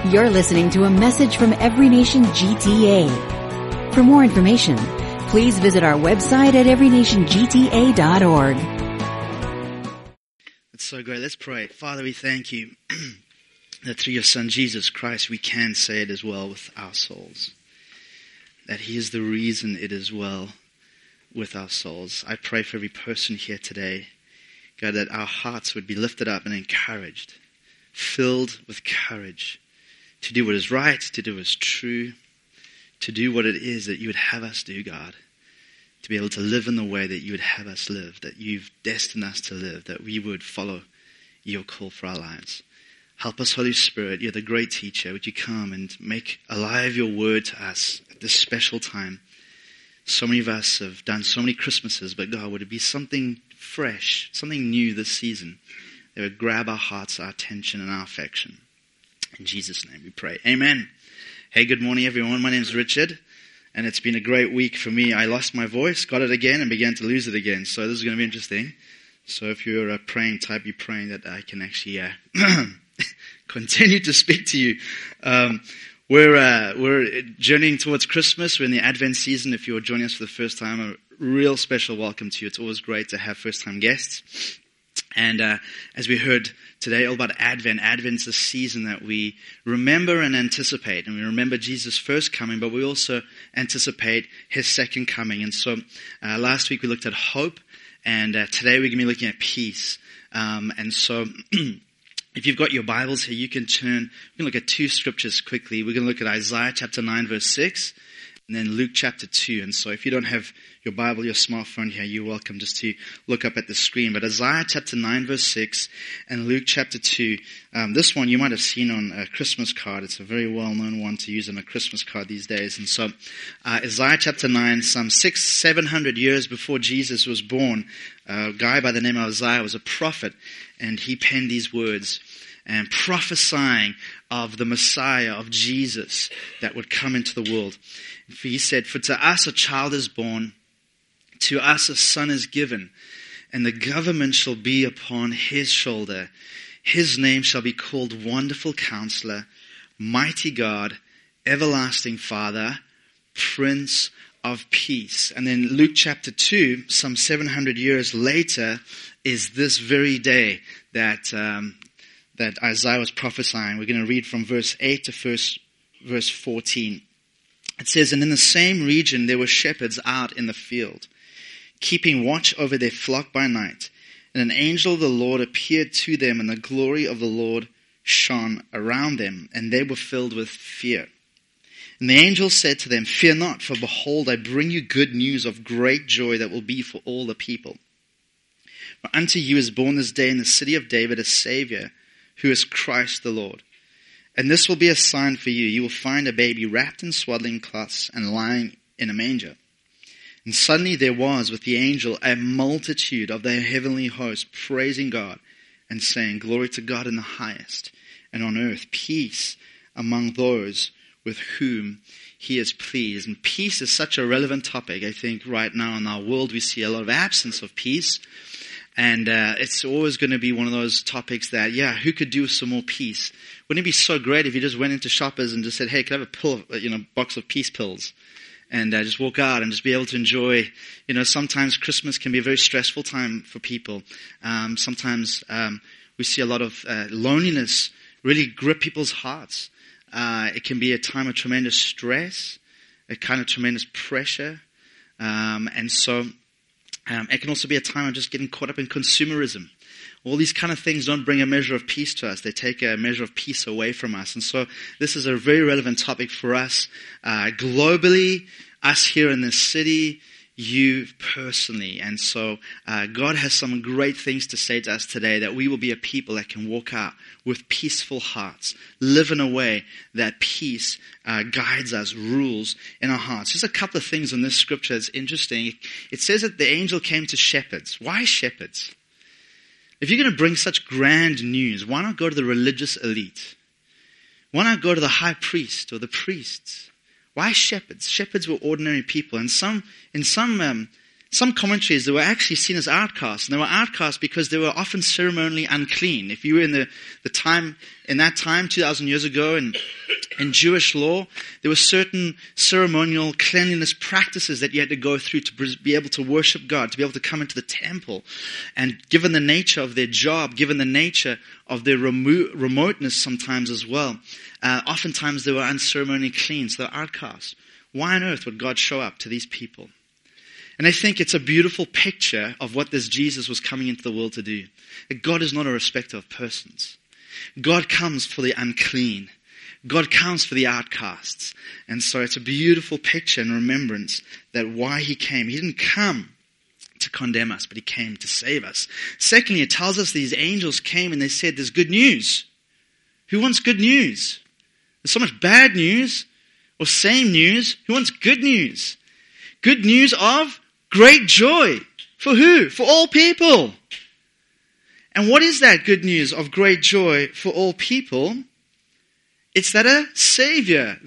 You're listening to a message from Every Nation GTA. For more information, please visit our website at everynationgta.org. That's so great. Let's pray. Father, we thank you that through your Son, Jesus Christ, we can say it as well with our souls. That He is the reason it is well with our souls. I pray for every person here today, God, that our hearts would be lifted up and encouraged, filled with courage to do what is right, to do what is true, to do what it is that you would have us do, God. To be able to live in the way that you would have us live, that you've destined us to live, that we would follow your call for our lives. Help us, Holy Spirit. You're the great teacher. Would you come and make alive your word to us at this special time? So many of us have done so many Christmases, but God, would it be something fresh, something new this season that would grab our hearts, our attention, and our affection. In Jesus' name we pray. Amen. Hey, good morning, everyone. My name is Richard, and it's been a great week for me. I lost my voice, got it again, and began to lose it again. So this is going to be interesting. So if you're praying, be praying that I can actually continue to speak to you. We're journeying towards Christmas. We're in the Advent season. If you're joining us for the first time, a real special welcome to you. It's always great to have first-time guests. And as we heard today, all about Advent. Advent's a season that we remember and anticipate. And we remember Jesus' first coming, but we also anticipate His second coming. And so last week we looked at hope, and today we're going to be looking at peace. And so if you've got your Bibles here, you can turn. We're going to look at two scriptures quickly. We're going to look at Isaiah chapter 9, verse 6. And then Luke chapter 2. And so if you don't have your Bible, your smartphone here, you're welcome just to look up at the screen. But Isaiah chapter 9, verse 6 and Luke chapter 2. This one you might have seen on a Christmas card. It's a very well-known one to use on a Christmas card these days. And so Isaiah chapter 9, some 700 years before Jesus was born, a guy by the name of Isaiah was a prophet. And he penned these words and prophesying of the Messiah, of Jesus, that would come into the world. He said, "For to us a child is born, to us a son is given, and the government shall be upon his shoulder. His name shall be called Wonderful Counselor, Mighty God, Everlasting Father, Prince of Peace." And then Luke chapter 2, some 700 years later, is this very day that Isaiah was prophesying. We're going to read from verse 8 to verse 14. It says, "And in the same region there were shepherds out in the field, keeping watch over their flock by night. And an angel of the Lord appeared to them, and the glory of the Lord shone around them, and they were filled with fear. And the angel said to them, 'Fear not, for behold, I bring you good news of great joy that will be for all the people. For unto you is born this day in the city of David a Savior, who is Christ the Lord. And this will be a sign for you. You will find a baby wrapped in swaddling cloths and lying in a manger.' And suddenly there was with the angel a multitude of the heavenly host praising God and saying, 'Glory to God in the highest, and on earth peace among those with whom He is pleased.'" And peace is such a relevant topic. I think right now in our world we see a lot of absence of peace. And it's always going to be one of those topics that, who could do with some more peace? Wouldn't it be so great if you just went into Shoppers and just said, "Hey, can I have a box of peace pills?" And just walk out and just be able to enjoy. Sometimes Christmas can be a very stressful time for people. Sometimes we see a lot of loneliness really grip people's hearts. It can be a time of tremendous stress, a kind of tremendous pressure. And so it can also be a time of just getting caught up in consumerism. All these kind of things don't bring a measure of peace to us. They take a measure of peace away from us. And so this is a very relevant topic for us globally, us here in this city, you personally. And so God has some great things to say to us today, that we will be a people that can walk out with peaceful hearts, live in a way that peace guides us, rules in our hearts. Just a couple of things in this scripture that's interesting. It says that the angel came to shepherds. Why shepherds? If you're going to bring such grand news, why not go to the religious elite? Why not go to the high priest or the priests? Why shepherds? Shepherds were ordinary people. And in some some commentaries, they were actually seen as outcasts. And they were outcasts because they were often ceremonially unclean. If you were in that time, 2,000 years ago, in Jewish law, there were certain ceremonial cleanliness practices that you had to go through to be able to worship God, to be able to come into the temple. And given the nature of their job, given the nature of their remoteness sometimes as well, oftentimes they were unceremonially clean, so they're outcasts. Why on earth would God show up to these people? And I think it's a beautiful picture of what this Jesus was coming into the world to do. That God is not a respecter of persons. God comes for the unclean. God comes for the outcasts. And so it's a beautiful picture and remembrance that why he came. He didn't come to condemn us, but he came to save us. Secondly, it tells us these angels came and they said, there's good news. Who wants good news? There's so much bad news or same news. Who wants good news? Good news of great joy. For who? For all people. And what is that good news of great joy for all people? It's that a Savior,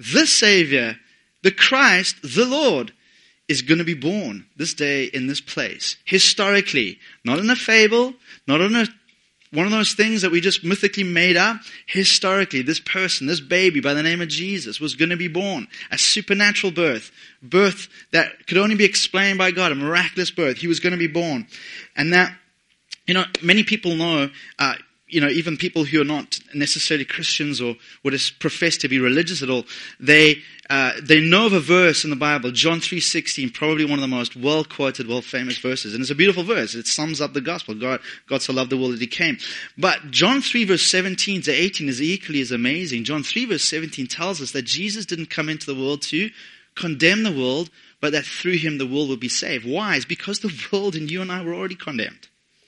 the Christ, the Lord, is going to be born this day in this place. Historically. Not in a fable, not in one of those things that we just mythically made up. Historically, this person, this baby by the name of Jesus was going to be born. A supernatural birth that could only be explained by God, a miraculous birth. He was going to be born. And that, many people know, even people who are not necessarily Christians or would profess to be religious at all, they know of a verse in the Bible, John 3:16, probably one of the most well-quoted, well-famous verses. And it's a beautiful verse. It sums up the gospel. God so loved the world that he came. But John 3 verse 17 to 18 is equally as amazing. John 3 verse 17 tells us that Jesus didn't come into the world to condemn the world, but that through him the world will be saved. Why? It's because the world and you and I were already condemned.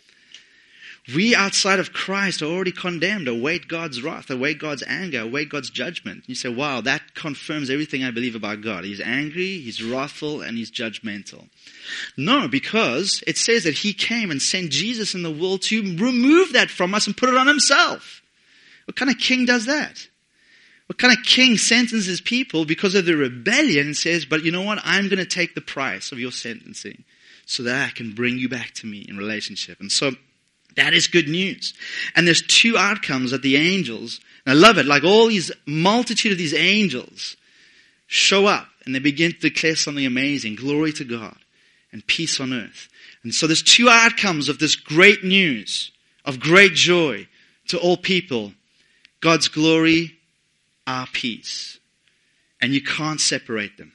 We outside of Christ are already condemned, await God's wrath, await God's anger, await God's judgment. You say, wow, that confirms everything I believe about God. He's angry, he's wrathful, and he's judgmental. No, because it says that he came and sent Jesus in the world to remove that from us and put it on himself. What kind of king does that? What kind of king sentences people because of their rebellion and says, but you know what, I'm going to take the price of your sentencing so that I can bring you back to me in relationship. And so that is good news. And there's two outcomes that the angels, and I love it, like all these multitude of these angels show up and they begin to declare something amazing. Glory to God and peace on earth. And so there's two outcomes of this great news, of great joy to all people. God's glory, our peace. And you can't separate them.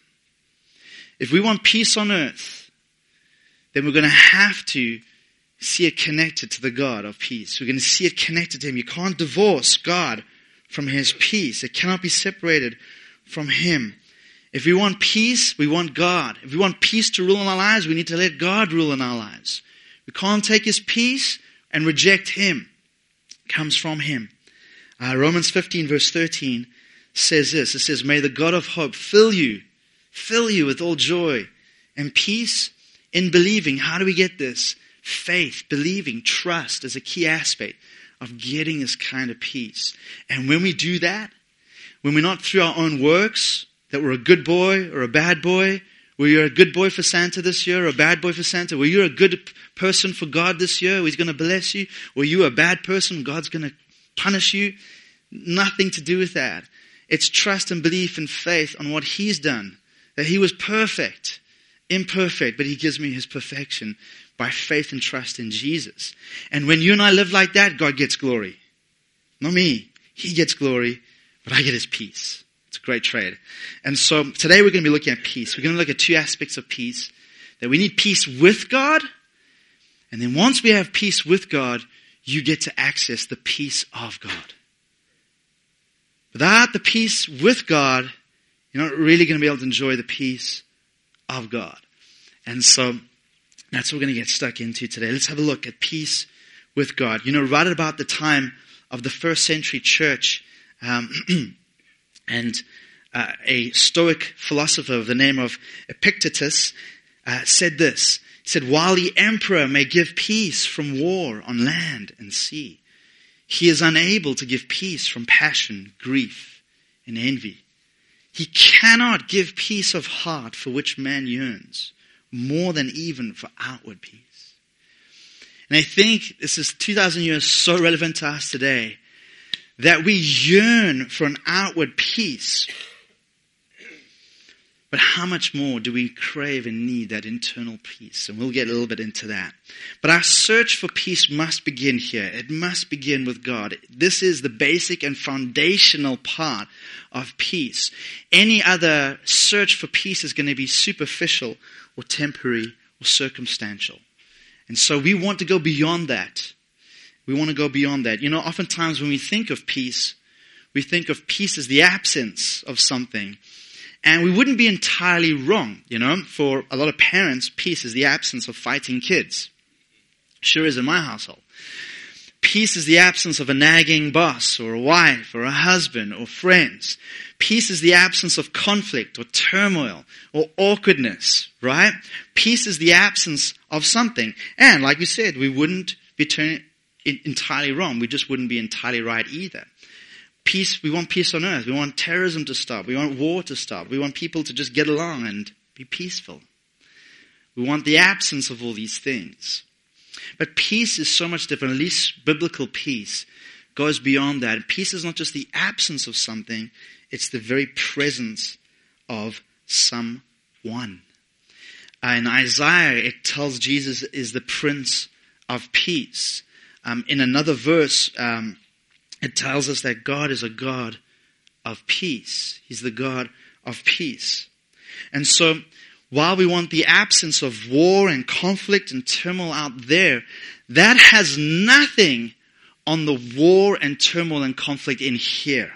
If we want peace on earth, then we're going to have to see it connected to the God of peace. We're going to see it connected to him. You can't divorce God from his peace. It cannot be separated from him. If we want peace, we want God. If we want peace to rule in our lives, we need to let God rule in our lives. We can't take his peace and reject him. It comes from him. Romans 15 verse 13 says this. It says, may the God of hope fill you with all joy and peace in believing. How do we get this? Faith, believing, trust is a key aspect of getting this kind of peace. And when we do that, when we're not through our own works, that we're a good boy or a bad boy, were you a good boy for Santa this year or a bad boy for Santa? Were you a good person for God this year? He's going to bless you. Were you a bad person? God's going to punish you. Nothing to do with that. It's trust and belief and faith on what he's done. That he was perfect, imperfect, but he gives me his perfection by faith and trust in Jesus. And when you and I live like that, God gets glory. Not me. He gets glory, but I get his peace. It's a great trade. And so today we're going to be looking at peace. We're going to look at two aspects of peace. That we need peace with God. And then once we have peace with God, you get to access the peace of God. Without the peace with God, you're not really going to be able to enjoy the peace of God. And so that's what we're going to get stuck into today. Let's have a look at peace with God. Right about the time of the first century church, and a Stoic philosopher of the name of Epictetus said this. He said, while the emperor may give peace from war on land and sea, he is unable to give peace from passion, grief, and envy. He cannot give peace of heart for which man yearns. more than even for outward peace. And I think this is 2,000 years so relevant to us today that we yearn for an outward peace. But how much more do we crave and need that internal peace? And we'll get a little bit into that. But our search for peace must begin here. It must begin with God. This is the basic and foundational part of peace. Any other search for peace is going to be superficial or temporary or circumstantial. And so we want to go beyond that. We want to go beyond that. You know, oftentimes when we think of peace, we think of peace as the absence of something. And we wouldn't be entirely wrong, you know. For a lot of parents, peace is the absence of fighting kids. Sure is in my household. Peace is the absence of a nagging boss or a wife or a husband or friends. Peace is the absence of conflict or turmoil or awkwardness, right? Peace is the absence of something. And like we said, we wouldn't be entirely wrong. We just wouldn't be entirely right either. Peace, we want peace on earth. We want terrorism to stop. We want war to stop. We want people to just get along and be peaceful. We want the absence of all these things. But peace is so much different. At least biblical peace goes beyond that. Peace is not just the absence of something. It's the very presence of someone. In Isaiah, it tells Jesus is the Prince of Peace. In another verse, it tells us that God is a God of peace. He's the God of peace. And so, while we want the absence of war and conflict and turmoil out there, that has nothing on the war and turmoil and conflict in here.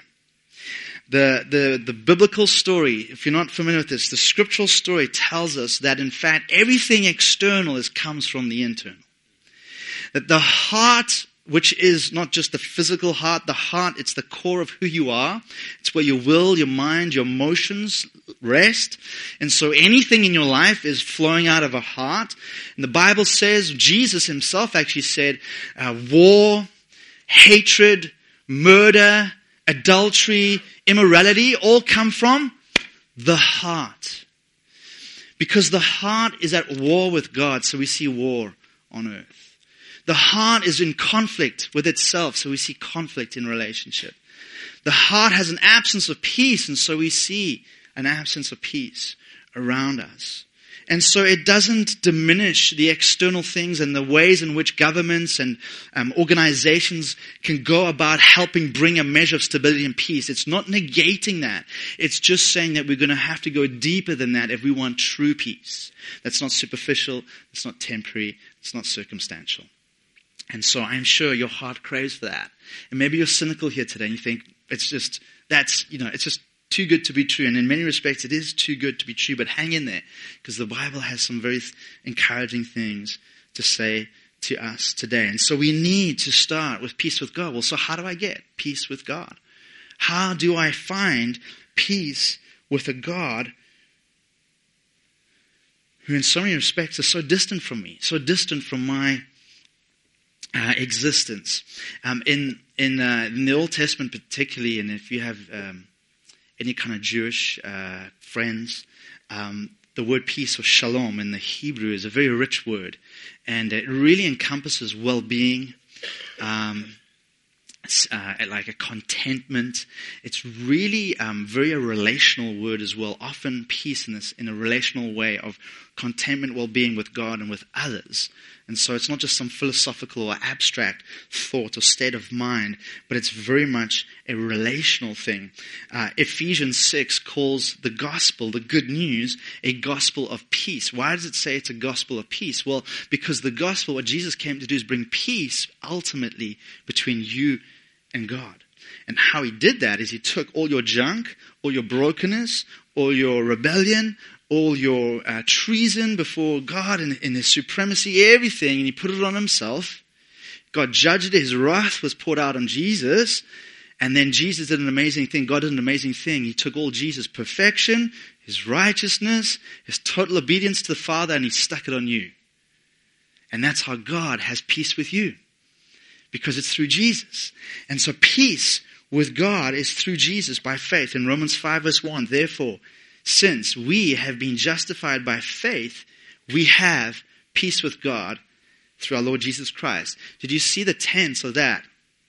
The biblical story, if you're not familiar with this, the scriptural story tells us that in fact everything external comes from the internal. That the heart, which is not just the physical heart, it's the core of who you are. It's where your will, your mind, your emotions rest. And so anything in your life is flowing out of a heart. And the Bible says, Jesus himself actually said, war, hatred, murder, adultery, immorality all come from the heart. Because the heart is at war with God, so we see war on earth. The heart is in conflict with itself, so we see conflict in relationship. The heart has an absence of peace, and so we see an absence of peace around us. And so it doesn't diminish the external things and the ways in which governments and organizations can go about helping bring a measure of stability and peace. It's not negating that. It's just saying that we're going to have to go deeper than that if we want true peace. That's not superficial, it's not temporary, it's not circumstantial. And so I'm sure your heart craves for that. And maybe you're cynical here today and you think it's just too good to be true. And in many respects it is too good to be true, but hang in there because the Bible has some very encouraging things to say to us today. And so we need to start with peace with God. Well, so how do I get peace with God? How do I find peace with a God who in so many respects is so distant from me, so distant from my existence? In the Old Testament particularly, and if you have any kind of Jewish friends, the word peace or shalom in the Hebrew is a very rich word, and it really encompasses well-being, like a contentment. It's really very a relational word as well. Often peace in a relational way of contentment, well-being with God and with others. And so it's not just some philosophical or abstract thought or state of mind, but it's very much a relational thing. Ephesians 6 calls the gospel, the good news, a gospel of peace. Why does it say it's a gospel of peace? Well, because the gospel, what Jesus came to do is bring peace ultimately between you and God. And how he did that is he took all your junk, all your brokenness, all your rebellion, all your treason before God and in his supremacy, everything, and he put it on himself. God judged it. His wrath was poured out on Jesus. And then Jesus did an amazing thing. God did an amazing thing. He took all Jesus' perfection, his righteousness, his total obedience to the Father, and he stuck it on you. And that's how God has peace with you. Because it's through Jesus. And so peace with God is through Jesus by faith. In Romans 5 verse 1, therefore, since we have been justified by faith, We have peace with God through our Lord Jesus Christ. Did you see the tense of that?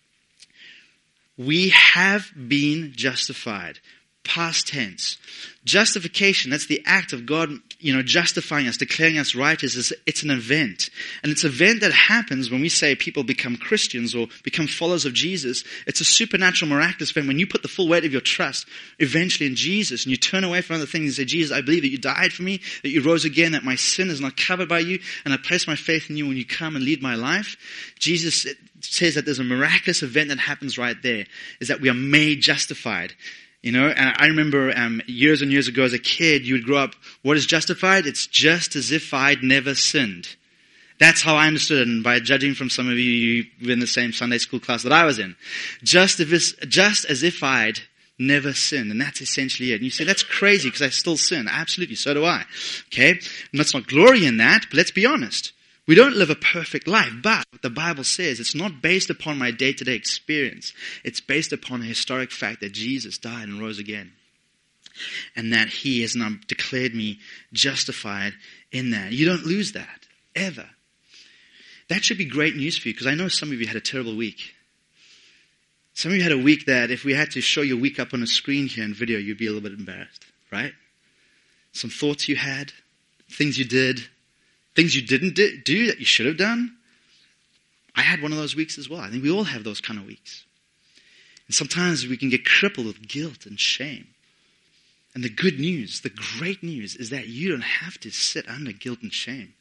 We have been justified. Past tense. Justification, that's the act of God, justifying us, declaring us righteous. It's an event. And it's an event that happens when we say people become Christians or become followers of Jesus. It's a supernatural, miraculous event when you put the full weight of your trust eventually in Jesus and you turn away from other things and say, Jesus, I believe that you died for me, that you rose again, that my sin is not covered by you, and I place my faith in you when you come and lead my life. Jesus says that there's a miraculous event that happens right there, is that we are made justified. And I remember years and years ago as a kid, you would grow up, what is justified? It's just as if I'd never sinned. That's how I understood it, and by judging from some of you were in the same Sunday school class that I was in. Just as if I'd never sinned, and that's essentially it. And you say, that's crazy because I still sin. Absolutely, so do I. Okay? And let's not glory in that, but let's be honest. We don't live a perfect life, but the Bible says it's not based upon my day-to-day experience. It's based upon a historic fact that Jesus died and rose again. And that He has now declared me justified in that. You don't lose that, ever. That should be great news for you, because I know some of you had a terrible week. Some of you had a week that if we had to show your week up on a screen here in video, you'd be a little bit embarrassed, right? Some thoughts you had, things you did, things you didn't do that you should have done. I had one of those weeks as well. I think we all have those kind of weeks. And sometimes we can get crippled with guilt and shame. And the good news, the great news, is that you don't have to sit under guilt and shame.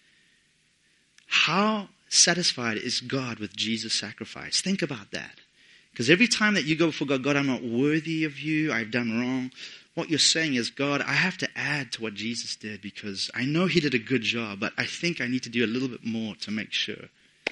How satisfied is God with Jesus' sacrifice? Think about that. Because every time that you go before God, God, I'm not worthy of you, I've done wrong. What you're saying is, God, I have to add to what Jesus did because I know He did a good job, but I think I need to do a little bit more to make sure.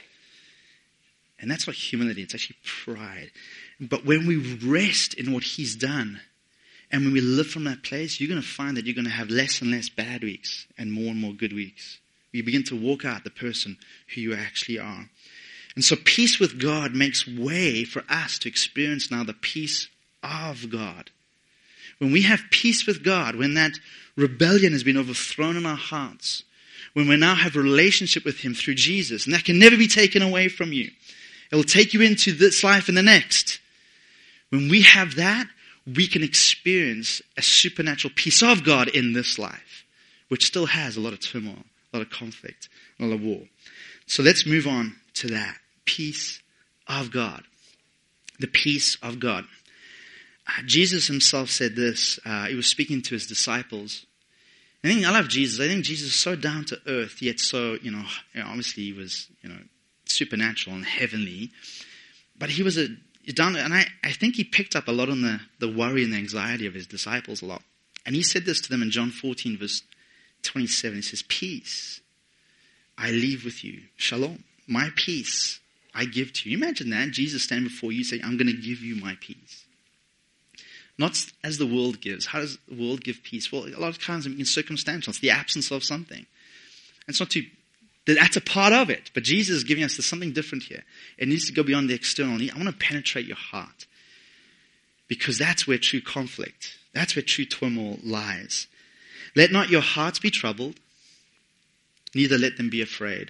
And that's not humility, it's actually pride. But when we rest in what He's done, and when we live from that place, you're going to find that you're going to have less and less bad weeks and more good weeks. You begin to walk out the person who you actually are. And so peace with God makes way for us to experience now the peace of God. When we have peace with God, when that rebellion has been overthrown in our hearts, when we now have a relationship with Him through Jesus, and that can never be taken away from you. It will take you into this life and the next. When we have that, we can experience a supernatural peace of God in this life, which still has a lot of turmoil, a lot of conflict, a lot of war. So let's move on to that. Peace of God. The peace of God. Jesus Himself said this. He was speaking to His disciples. I love Jesus. I think Jesus is so down to earth, yet so, obviously He was, supernatural and heavenly. But He was down, and I think He picked up a lot on the worry and the anxiety of His disciples a lot. And He said this to them in John 14, verse 27. He says, peace I leave with you. Shalom. My peace I give to you. Imagine that. Jesus standing before you saying, I'm going to give you my peace. Not as the world gives. How does the world give peace? Well, a lot of times it's circumstantial. It's the absence of something. It's not that's a part of it. But Jesus is giving us something different here. It needs to go beyond the external. I want to penetrate your heart. Because that's where true conflict, that's where true turmoil lies. Let not your hearts be troubled, neither let them be afraid.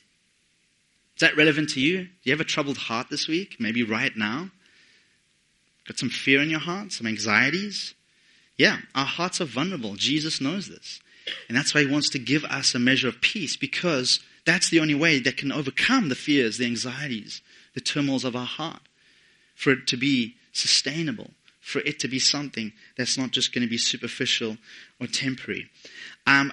Is that relevant to you? Do you have a troubled heart this week? Maybe right now? Got some fear in your heart? Some anxieties? Yeah, our hearts are vulnerable. Jesus knows this. And that's why He wants to give us a measure of peace, because that's the only way that can overcome the fears, the anxieties, the turmoils of our heart. For it to be sustainable. For it to be something that's not just going to be superficial or temporary. I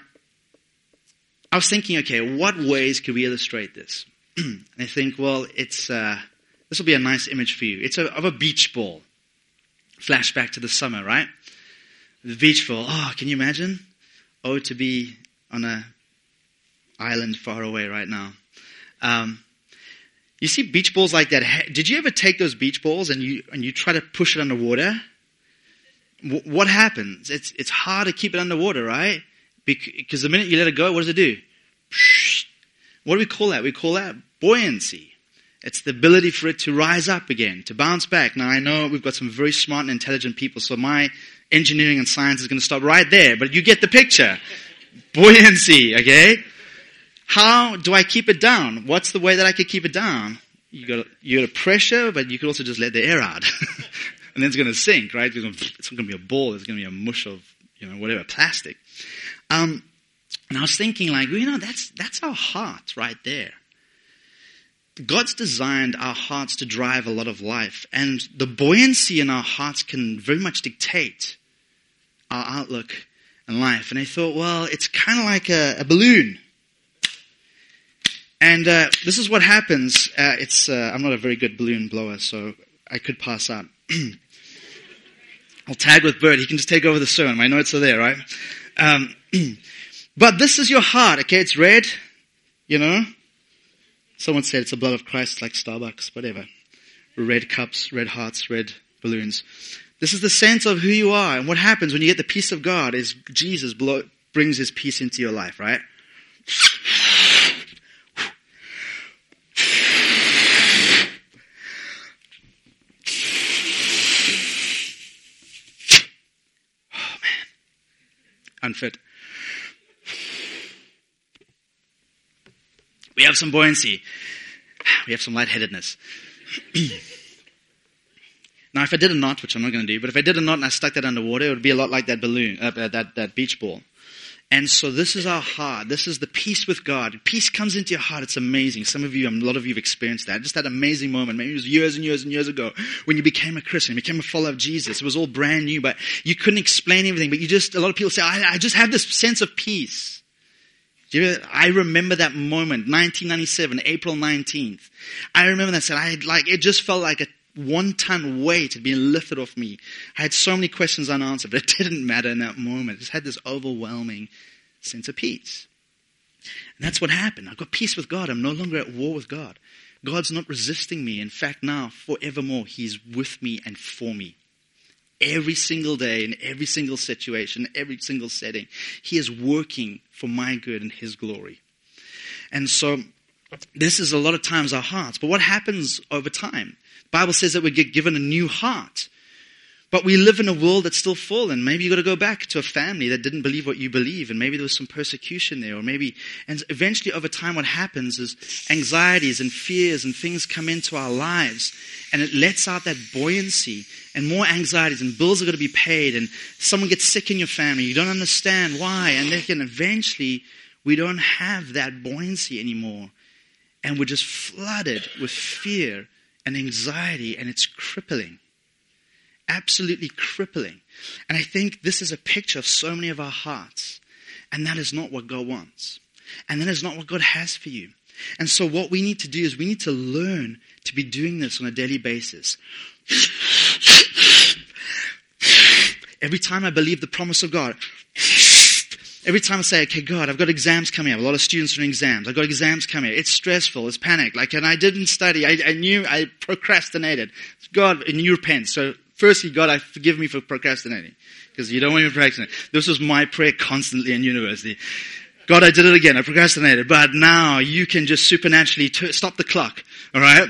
was thinking, okay, what ways could we illustrate this? And I think, well, this will be a nice image for you. It's of a beach ball. Flashback to the summer, right? The beach ball. Oh, can you imagine? Oh, to be on an island far away right now. You see beach balls like that. Did you ever take those beach balls and you try to push it underwater? What happens? It's hard to keep it underwater, right? Because the minute you let it go, what does it do? What do we call that? We call that buoyancy. It's the ability for it to rise up again, to bounce back. Now, I know we've got some very smart and intelligent people, so my engineering and science is going to stop right there, but you get the picture. Buoyancy, okay? How do I keep it down? What's the way that I could keep it down? You got a pressure, but you could also just let the air out. And then it's going to sink, right? It's not going to be a ball. It's going to be a mush of, whatever, plastic. And I was thinking that's our heart right there. God's designed our hearts to drive a lot of life. And the buoyancy in our hearts can very much dictate our outlook in life. And I thought, well, it's kind of like a balloon. And this is what happens. I'm not a very good balloon blower, so I could pass out. I'll tag with Bert. He can just take over the sermon. My notes are there, right? But this is your heart, okay? It's red, Someone said it's the blood of Christ, like Starbucks, whatever. Red cups, red hearts, red balloons. This is the sense of who you are. And what happens when you get the peace of God is Jesus brings his peace into your life, right? Unfit. We have some buoyancy. We have some lightheadedness. Now, if I did a knot, which I'm not going to do, but if I did a knot and I stuck that underwater, it would be a lot like that balloon, that beach ball. And so this is our heart. This is the peace with God. Peace comes into your heart. It's amazing. A lot of you have experienced that. Just that amazing moment. Maybe it was years and years and years ago when you became a Christian, became a follower of Jesus. It was all brand new, but you couldn't explain everything. But a lot of people say, I just have this sense of peace. I remember that moment, 1997, April 19th. I remember that. It just felt like a 1-ton weight had been lifted off me. I had so many questions unanswered, but it didn't matter in that moment. I just had this overwhelming sense of peace. And that's what happened. I've got peace with God. I'm no longer at war with God. God's not resisting me. In fact, now, forevermore, he's with me and for me. Every single day, in every single situation, every single setting, he is working for my good and his glory. And so, this is a lot of times our hearts. But what happens over time? The Bible says that we get given a new heart. But we live in a world that's still fallen. Maybe you've got to go back to a family that didn't believe what you believe, and maybe there was some persecution there, and eventually over time what happens is anxieties and fears and things come into our lives, and it lets out that buoyancy and more anxieties, and bills are going to be paid, and someone gets sick in your family, you don't understand why, and then eventually we don't have that buoyancy anymore, and we're just flooded with fear and anxiety, and it's crippling. Absolutely crippling. And I think this is a picture of so many of our hearts. And that is not what God wants. And that is not what God has for you. And so what we need to do is we need to learn to be doing this on a daily basis. Every time I believe the promise of God, every time I say, okay, God, I've got exams coming up. A lot of students are in exams. I've got exams coming up. It's stressful. It's panic. And I didn't study. I knew I procrastinated. God, and you repent. So firstly, God, forgive me for procrastinating. Because you don't want me to procrastinate. This was my prayer constantly in university. God, I did it again. I procrastinated. But now you can just supernaturally stop the clock. All right?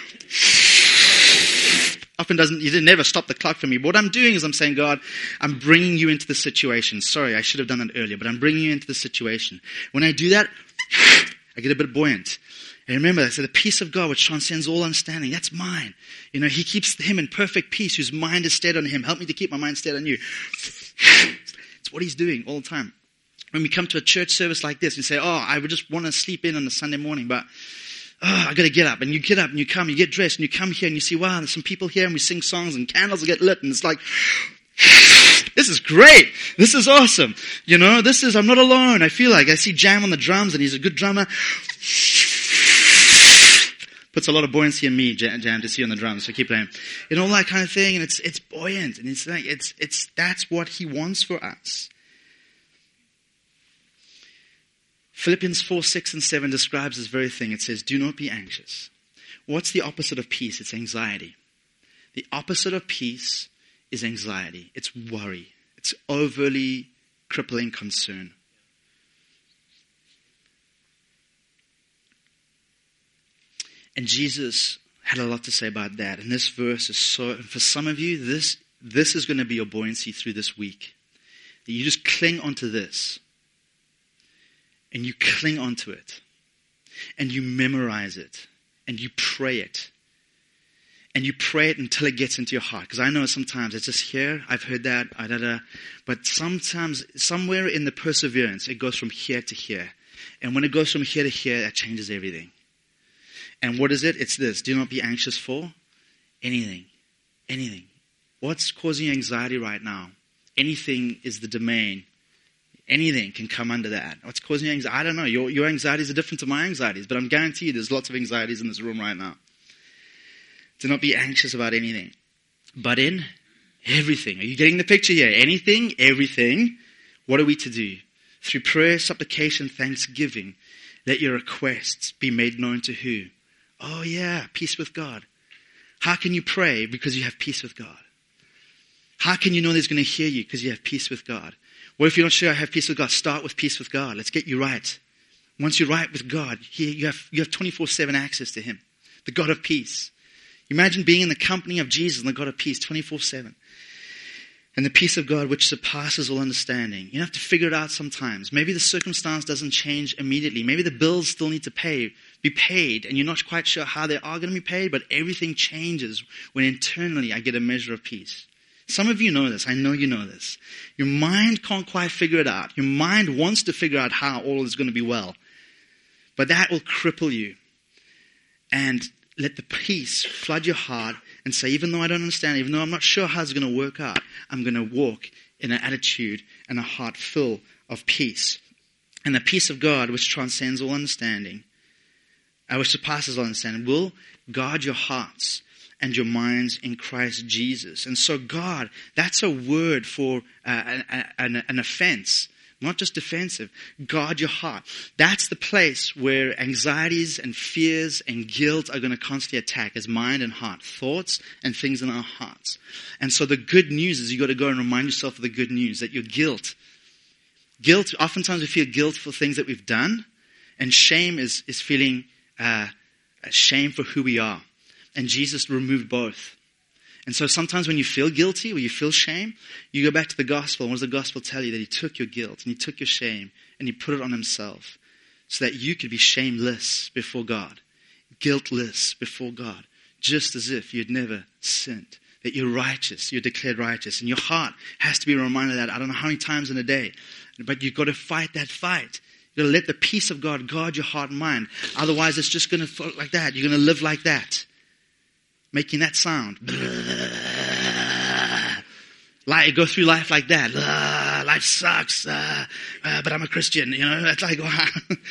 You didn't never stop the clock for me. But what I'm doing is I'm saying, God, I'm bringing you into the situation. Sorry, I should have done that earlier. But I'm bringing you into the situation. When I do that, I get a bit buoyant. And remember, I said, the peace of God which transcends all understanding, that's mine. He keeps him in perfect peace, whose mind is stayed on him. Help me to keep my mind stayed on you. It's what he's doing all the time. When we come to a church service like this, you say, I would just want to sleep in on a Sunday morning, but I got to get up. And you get up and you come, you get dressed, and you come here and you see, wow, there's some people here, and we sing songs and candles will get lit, and it's like, this is great. This is awesome. I'm not alone. I feel like I see Jam on the drums, and he's a good drummer. Puts a lot of buoyancy in me, Jam, to see on the drums. So keep playing. All that kind of thing, and it's buoyant, and it's like that's what he wants for us. Philippians 4, 6, and 7 describes this very thing. It says, do not be anxious. What's the opposite of peace? It's anxiety. The opposite of peace is anxiety. It's worry. It's overly crippling concern. And Jesus had a lot to say about that. And this verse is for some of you, this is going to be your buoyancy through this week. That you just cling onto this. and you cling onto it, and you memorize it, and you pray it. And you pray it until it gets into your heart. Because I know sometimes it's just here, I've heard that, but sometimes, somewhere in the perseverance, it goes from here to here. And when it goes from here to here, that changes everything. And what is it? It's this: do not be anxious for anything. Anything. What's causing you anxiety right now? Anything is the domain. Anything can come under that. What's causing you anxiety? I don't know. Your anxieties are different to my anxieties, but I'm guaranteed there's lots of anxieties in this room right now. Do not be anxious about anything, but in everything. Are you getting the picture here? Anything, everything. What are we to do? Through prayer, supplication, thanksgiving, let your requests be made known to who? Oh yeah, peace with God. How can you pray? Because you have peace with God. How can you know He's going to hear you? Because you have peace with God. Well, if you're not sure I have peace with God, start with peace with God. Let's get you right. Once you're right with God, you have 24/7 access to Him, the God of peace. Imagine being in the company of Jesus and the God of peace 24/7. And the peace of God which surpasses all understanding. You have to figure it out sometimes. Maybe the circumstance doesn't change immediately. Maybe the bills still need to be paid, and you're not quite sure how they are going to be paid, but everything changes when internally I get a measure of peace. Some of you know this. I know you know this. Your mind can't quite figure it out. Your mind wants to figure out how all is going to be well. But that will cripple you. And let the peace flood your heart and say, even though I don't understand, even though I'm not sure how it's going to work out, I'm going to walk in an attitude and a heart full of peace. And the peace of God, which transcends all understanding, which surpasses all understanding, will guard your hearts and your minds in Christ Jesus. And so God, that's a word for an offense. Not just defensive. Guard your heart. That's the place where anxieties and fears and guilt are going to constantly attack, as mind and heart, thoughts and things in our hearts. And so the good news is you got to go and remind yourself of the good news, that your guilt, oftentimes we feel guilt for things that we've done, and shame is feeling shame for who we are. And Jesus removed both. And so sometimes when you feel guilty or you feel shame, you go back to the gospel. And what does the gospel tell you? That He took your guilt and He took your shame and He put it on Himself so that you could be shameless before God, guiltless before God, just as if you'd never sinned, that you're righteous, you're declared righteous. And your heart has to be reminded of that. I don't know how many times in a day, but you've got to fight that fight. You've got to let the peace of God guard your heart and mind. Otherwise, it's just going to float like that. You're going to live like that. Making that sound. Like, go through life like that. Life sucks, but I'm a Christian. You know, it's like, wow.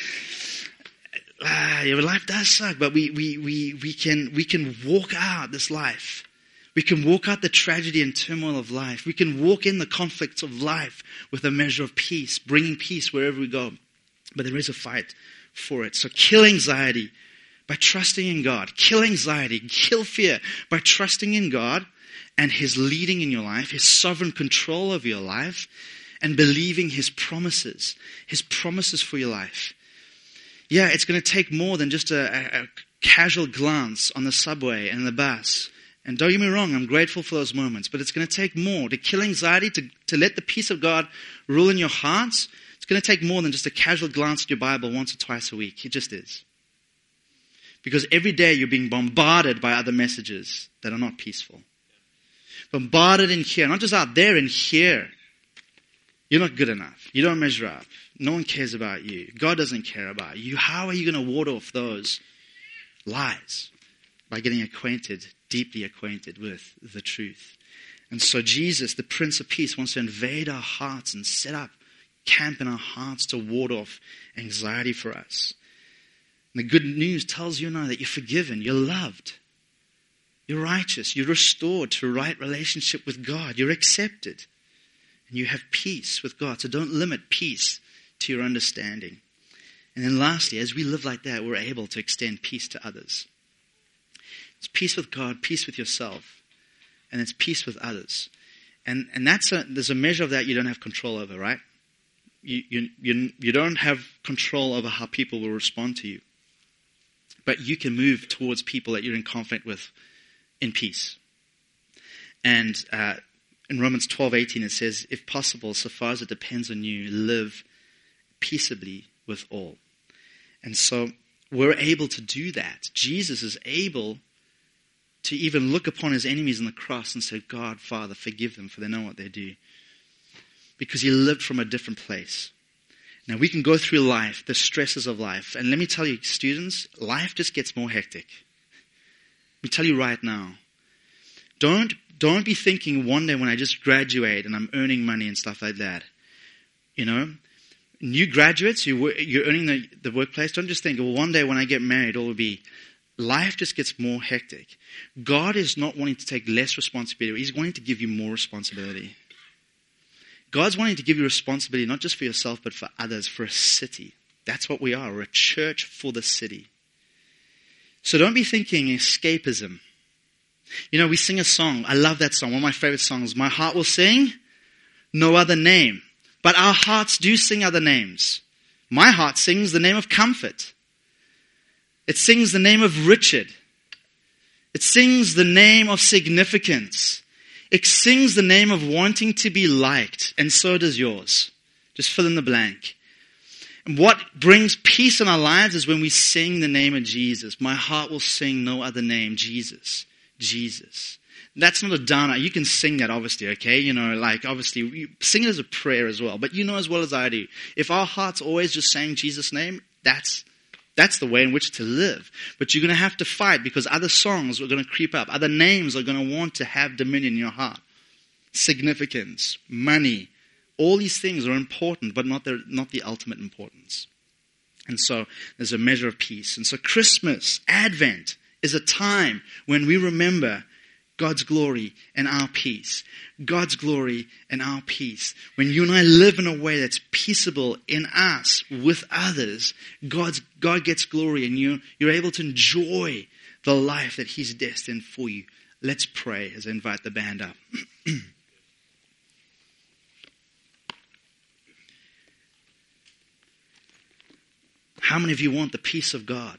Your life does suck, but we can walk out this life. We can walk out the tragedy and turmoil of life. We can walk in the conflicts of life with a measure of peace, bringing peace wherever we go. But there is a fight for it. So kill anxiety by trusting in God. Kill anxiety, kill fear by trusting in God and His leading in your life, His sovereign control of your life, and believing His promises for your life. Yeah, it's going to take more than just a casual glance on the subway and the bus. And don't get me wrong, I'm grateful for those moments, but it's going to take more. To kill anxiety, to let the peace of God rule in your hearts, it's going to take more than just a casual glance at your Bible once or twice a week. It just is. Because every day you're being bombarded by other messages that are not peaceful. Bombarded in here, not just out there, in here. You're not good enough. You don't measure up. No one cares about you. God doesn't care about you. How are you going to ward off those lies? By getting deeply acquainted with the truth. And so Jesus, the Prince of Peace, wants to invade our hearts and set up camp in our hearts to ward off anxiety for us. And the good news tells you now that you're forgiven, you're loved, you're righteous, you're restored to a right relationship with God, you're accepted, and you have peace with God. So don't limit peace to your understanding. And then lastly, as we live like that, we're able to extend peace to others. It's peace with God, peace with yourself, and it's peace with others. And there's a measure of that you don't have control over, right? You don't have control over how people will respond to you. But you can move towards people that you're in conflict with in peace. And in Romans 12:18 it says, if possible, so far as it depends on you, live peaceably with all. And so we're able to do that. Jesus is able to even look upon his enemies on the cross and say, God, Father, forgive them, for they know what they do. Because he lived from a different place. Now, we can go through life, the stresses of life. And let me tell you, students, life just gets more hectic. Let me tell you right now. Don't be thinking one day when I just graduate and I'm earning money and stuff like that. You know, new graduates, you're earning the workplace. Don't just think, well, one day when I get married, all will be. Life just gets more hectic. God is not wanting to take less responsibility. He's wanting to give you more responsibility. God's wanting to give you responsibility, not just for yourself, but for others, for a city. That's what we are. We're a church for the city. So don't be thinking escapism. You know, we sing a song. I love that song. One of my favorite songs. My heart will sing no other name. But our hearts do sing other names. My heart sings the name of comfort. It sings the name of Richard. It sings the name of significance. It sings the name of wanting to be liked, and so does yours. Just fill in the blank. And what brings peace in our lives is when we sing the name of Jesus. My heart will sing no other name, Jesus, Jesus. That's not a downer. You can sing that, obviously, okay? You know, like, obviously, you sing it as a prayer as well. But you know as well as I do, if our heart's always just saying Jesus' name, that's the way in which to live. But you're going to have to fight because other songs are going to creep up. Other names are going to want to have dominion in your heart. Significance, money, all these things are important, but not the ultimate importance. And so there's a measure of peace. And so Christmas, Advent, is a time when we remember God's glory and our peace. God's glory and our peace. When you and I live in a way that's peaceable in us with others, God gets glory and you're able to enjoy the life that He's destined for you. Let's pray as I invite the band up. How many of you want the peace of God?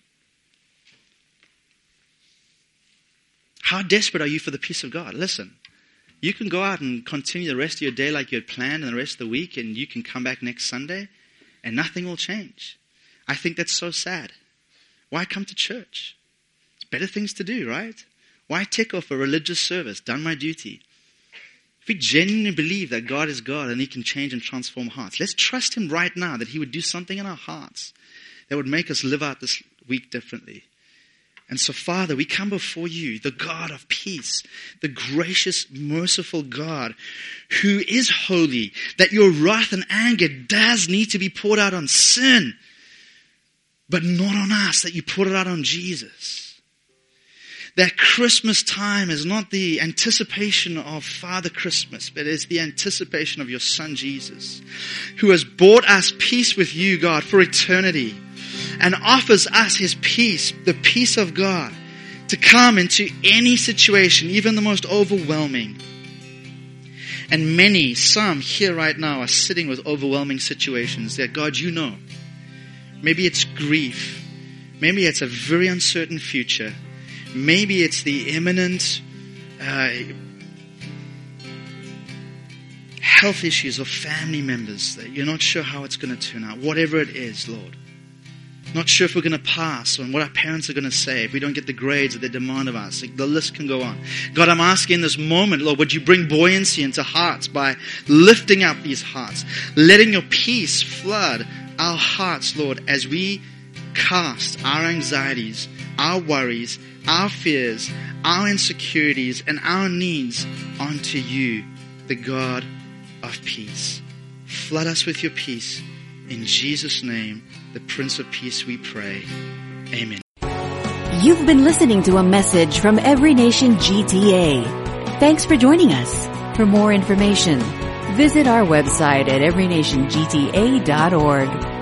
How desperate are you for the peace of God? Listen, you can go out and continue the rest of your day like you had planned and the rest of the week, and you can come back next Sunday and nothing will change. I think that's so sad. Why come to church? It's better things to do, right? Why tick off a religious service? Done my duty. If we genuinely believe that God is God and He can change and transform hearts, let's trust Him right now that He would do something in our hearts that would make us live out this week differently. And so, Father, we come before you, the God of peace, the gracious, merciful God who is holy, that your wrath and anger does need to be poured out on sin, but not on us, that you poured it out on Jesus. That Christmas time is not the anticipation of Father Christmas, but it's the anticipation of your Son Jesus, who has bought us peace with you, God, for eternity, and offers us His peace, the peace of God, to come into any situation, even the most overwhelming. And some here right now are sitting with overwhelming situations that, God, you know. Maybe it's grief. Maybe it's a very uncertain future. Maybe it's the imminent health issues of family members that you're not sure how it's going to turn out. Whatever it is, Lord. Not sure if we're going to pass and what our parents are going to say if we don't get the grades that they demand of us. The list can go on. God, I'm asking in this moment, Lord, would you bring buoyancy into hearts by lifting up these hearts, letting your peace flood our hearts, Lord, as we cast our anxieties, our worries, our fears, our insecurities, and our needs onto you, the God of peace. Flood us with your peace. In Jesus' name, the Prince of Peace, we pray. Amen. You've been listening to a message from Every Nation GTA. Thanks for joining us. For more information, visit our website at everynationgta.org.